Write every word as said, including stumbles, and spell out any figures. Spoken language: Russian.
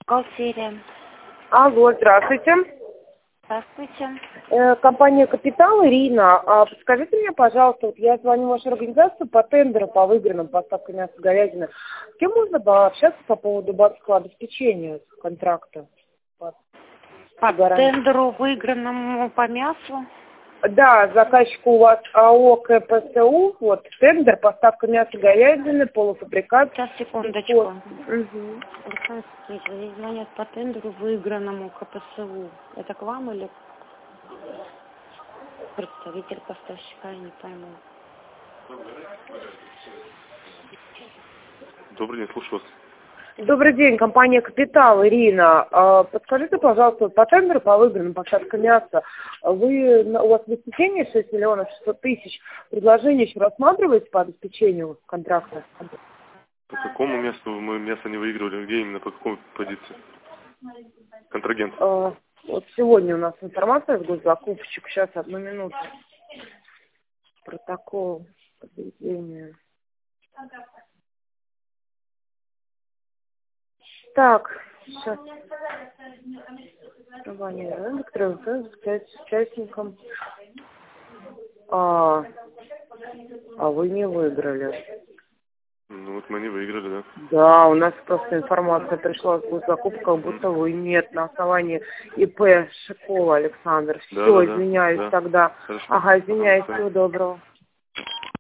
Бухгалтерия. Алло, здравствуйте. Здравствуйте. Э, компания «Капитал», Ирина. А подскажите мне, пожалуйста, вот я звоню в вашу организацию по тендеру по выигранным поставкам мяса говядины. С кем можно пообщаться по поводу базового обеспечения контракта? По гарантии. тендеру, выигранному по мясу? Да, заказчику у вас АО КПСУ, вот тендер, поставка мяса говядины, полуфабрикат. Сейчас, секундочку. Угу. Александр Сергеевич, здесь звонят по тендеру, выигранному КПСУ. Это к вам или представитель поставщика, я не пойму. Добрый день, слушаю вас. Добрый день, компания «Капитал», Ирина. А, Подскажите, пожалуйста, по тендеру по выигранным поставкам мяса, вы, у вас в обеспечении шесть миллионов шестьсот тысяч, предложение еще рассматриваете по обеспечению контракта? По какому месту мы мясо не выигрывали? Где именно, по какой позиции? Контрагент. А, Вот сегодня у нас информация с госзакупщик. Сейчас, одну минуту. Протокол подведения. Так, сейчас. С участником. А, а вы не выиграли. Ну вот мы не выиграли, да? Да, у нас просто информация пришла с госзакупки, как будто вы нет, на основании ИП Шикова Александр. Все, Да, да, да, извиняюсь да. тогда. Хорошо. Ага, извиняюсь, всего доброго.